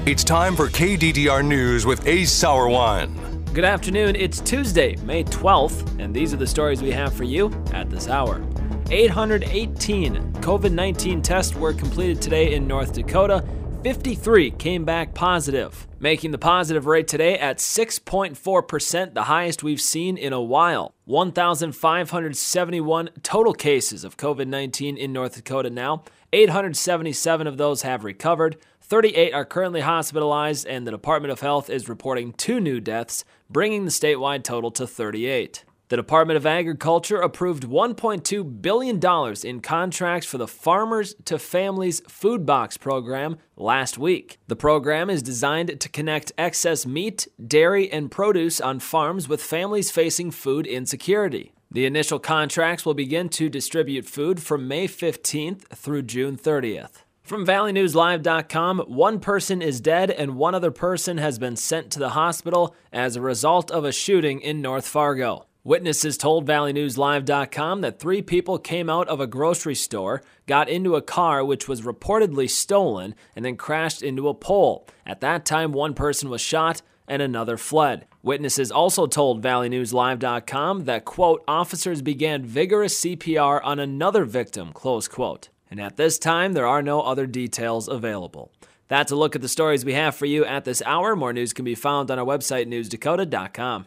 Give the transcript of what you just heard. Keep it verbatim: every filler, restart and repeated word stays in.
It's time for K D D R News with Ace Sauerwein. Good afternoon. It's Tuesday, May twelfth, and these are the stories we have for you at this hour. eight hundred eighteen COVID nineteen tests were completed today in North Dakota. fifty-three came back positive, making the positive rate today at six point four percent, the highest we've seen in a while. one thousand five hundred seventy-one total cases of COVID nineteen in North Dakota now. eight hundred seventy-seven of those have recovered. thirty-eight are currently hospitalized, and the Department of Health is reporting two new deaths, bringing the statewide total to thirty-eight. The Department of Agriculture approved one point two billion dollars in contracts for the Farmers to Families Food Box program last week. The program is designed to connect excess meat, dairy, and produce on farms with families facing food insecurity. The initial contracts will begin to distribute food from May fifteenth through June thirtieth. From Valley News Live dot com, one person is dead and one other person has been sent to the hospital as a result of a shooting in North Fargo. Witnesses told Valley News Live dot com that three people came out of a grocery store, got into a car which was reportedly stolen, and then crashed into a pole. At that time, one person was shot and another fled. Witnesses also told Valley News Live dot com that, quote, officers began vigorous C P R on another victim, close quote. And at this time, there are no other details available. That's a look at the stories we have for you at this hour. More news can be found on our website, news dakota dot com.